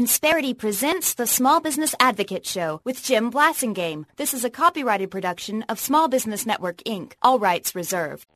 Insperity presents the Small Business Advocate Show with Jim Blasingame. This is a copyrighted production of Small Business Network, Inc. All rights reserved.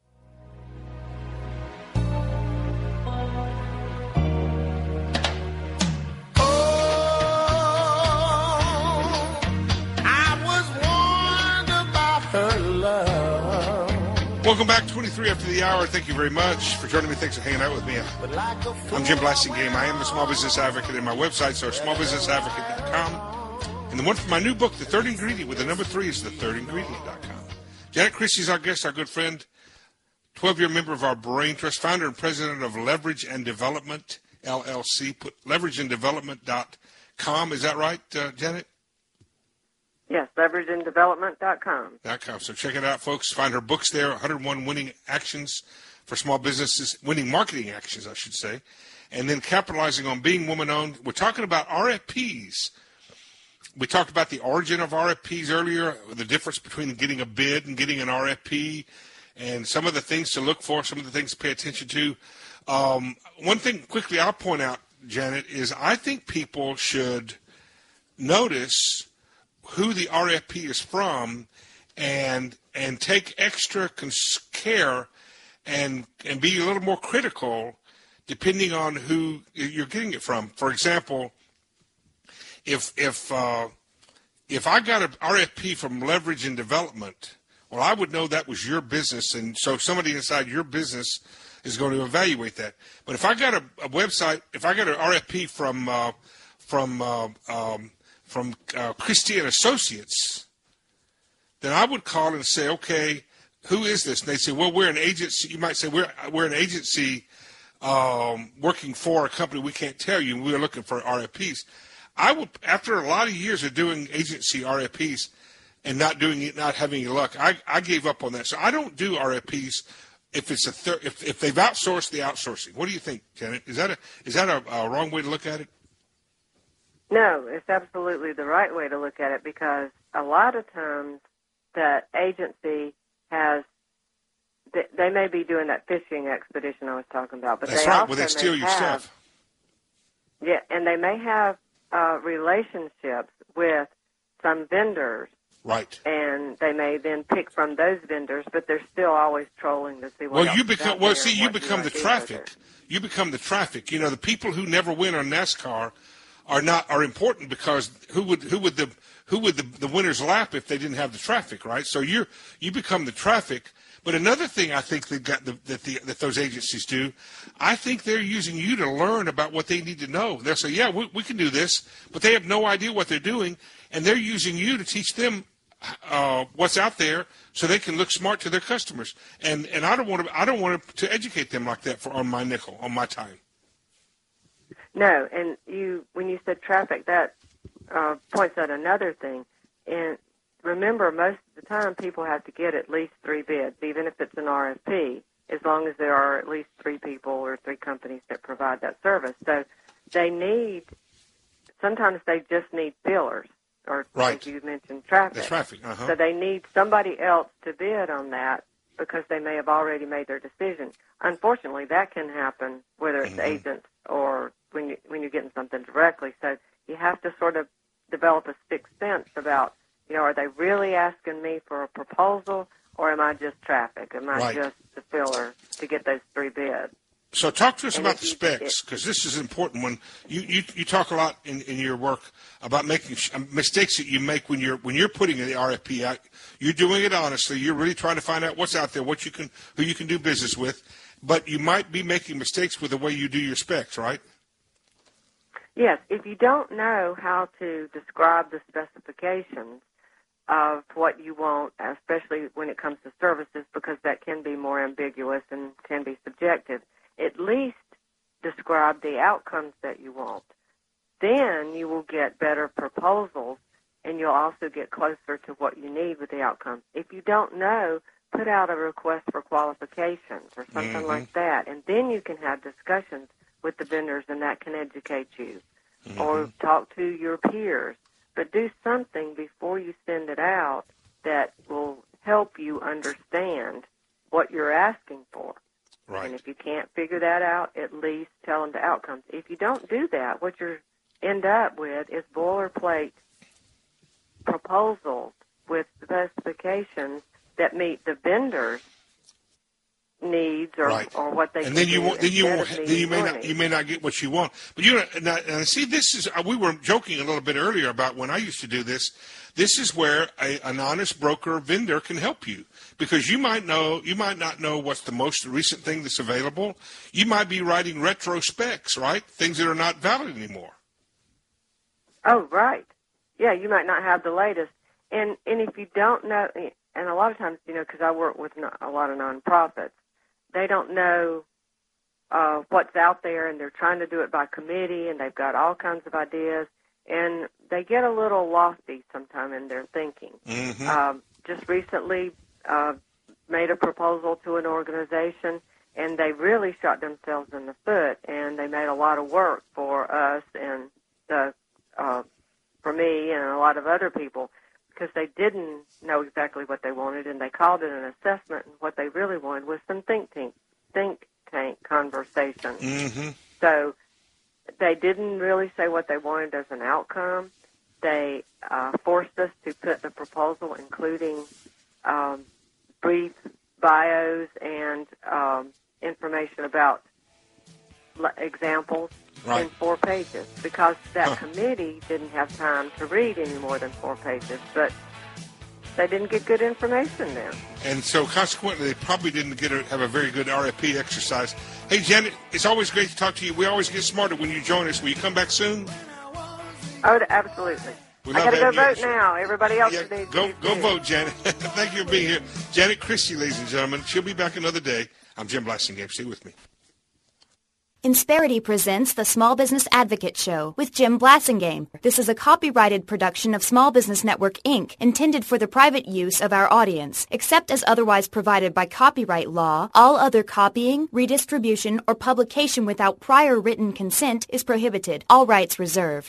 Welcome back, 23 after the hour. Thank you very much for joining me. Thanks for hanging out with me. I'm Jim Blasingame. I am a small business advocate, and my websites are smallbusinessadvocate.com. And the one for my new book, The Third Ingredient, with the number 3 is thethirdingredient.com. Janet Christie is our guest, our good friend, 12-year member of our Brain Trust, founder and president of Leverage and Development, LLC. Put leverageanddevelopment.com. Is that right, Janet? Yes, leverageanddevelopment.com. So check it out, folks. Find her books there, 101 Winning Actions for Small Businesses, Winning Marketing Actions, I should say, and then Capitalizing on Being Woman-Owned. We're talking about RFPs. We talked about the origin of RFPs earlier, the difference between getting a bid and getting an RFP, and some of the things to look for, some of the things to pay attention to. One thing quickly I'll point out, Janet, is I think people should notice who the RFP is from, and take extra care and be a little more critical depending on who you're getting it from. For example, if I got an RFP from Leverage and Development, well, I would know that was your business, and so somebody inside your business is going to evaluate that. But if I got a website, if I got an RFP from Christie and Associates, then I would call and say, okay, who is this? And they say, well, we're an agency. You might say, we're an agency working for a company we can't tell you, and we're looking for RFPs. I would, after a lot of years of doing agency RFPs and not having any luck, I gave up on that. So I don't do RFPs if it's if they've outsourced the outsourcing. What do you think, Janet? Is that a wrong way to look at it? No, it's absolutely the right way to look at it, because a lot of times that agency they may be doing that fishing expedition I was talking about, but that's they right. also Well, they steal your stuff. Yeah, and they may have relationships with some vendors. Right. And they may then pick from those vendors, but they're still always trolling to see what else you is become out there you become the traffic. You become the traffic. You know, the people who never win on NASCAR are important, because who would the winners lap if they didn't have the traffic, right? So you become the traffic. But another thing I think that those agencies do, I think they're using you to learn about what they need to know. They'll say, yeah, we can do this, but they have no idea what they're doing, and they're using you to teach them what's out there so they can look smart to their customers. And I don't want to educate them like that on my nickel, on my time. No, and when you said traffic, that points out another thing. And remember, most of the time people have to get at least 3 bids, even if it's an RFP, as long as there are at least 3 people or 3 companies that provide that service. So sometimes they just need fillers, or right. As you mentioned, traffic. That's traffic. Uh-huh. So they need somebody else to bid on that, because they may have already made their decision. Unfortunately, that can happen whether it's agents or when you're getting something directly. So you have to sort of develop a sixth sense about, are they really asking me for a proposal, or am I just traffic? Am I just the filler to get those 3 bids? So talk to us about the specs, because this is important. When you talk a lot in your work about making mistakes that you make when you're putting the RFP out. You're doing it honestly. You're really trying to find out what's out there, who you can do business with, but you might be making mistakes with the way you do your specs, right? Yes. If you don't know how to describe the specifications of what you want, especially when it comes to services, because that can be more ambiguous and can be subjective, at least describe the outcomes that you want. Then you will get better proposals, and you'll also get closer to what you need with the outcomes. If you don't know, put out a request for qualifications or something like that, and then you can have discussions with the vendors, and that can educate you. Or talk to your peers. But do something before you send it out that will help you understand what you're asking for. Right. And if you can't figure that out, at least tell them the outcomes. If you don't do that, what you're end up with is boilerplate proposals with specifications that meet the vendor's needs or what they and can then do. You may not get what you want. But see, this is we were joking a little bit earlier about when I used to do this. This is where an honest broker vendor can help you, because you might not know what's the most recent thing that's available. You might be writing retro specs, right? Things that are not valid anymore. Oh, right. Yeah, you might not have the latest. And if you don't know, and a lot of times, because I work with a lot of nonprofits, they don't know what's out there, and they're trying to do it by committee, and they've got all kinds of ideas, and they get a little lofty sometime in their thinking. Mm-hmm. Just recently made a proposal to an organization, and they really shot themselves in the foot, and they made a lot of work for us and for me and a lot of other people, because they didn't know exactly what they wanted, and they called it an assessment, and what they really wanted was some think tank conversation. Mm-hmm. So they didn't really say what they wanted as an outcome. They forced us to put the proposal, including brief bios and information about examples, in 4 pages, because that committee didn't have time to read any more than 4 pages, but they didn't get good information then. And so consequently, they probably didn't have a very good RFP exercise. Hey, Janet, it's always great to talk to you. We always get smarter when you join us. Will you come back soon? Oh, absolutely. I got to go vote now. Everybody else needs to go vote, Janet. Thank you for being here. Janet Christie, ladies and gentlemen. She'll be back another day. I'm Jim Blasingame. Stay with me. Insperity presents the Small Business Advocate Show with Jim Blasingame. This is a copyrighted production of Small Business Network, Inc., intended for the private use of our audience. Except as otherwise provided by copyright law, all other copying, redistribution, or publication without prior written consent is prohibited. All rights reserved.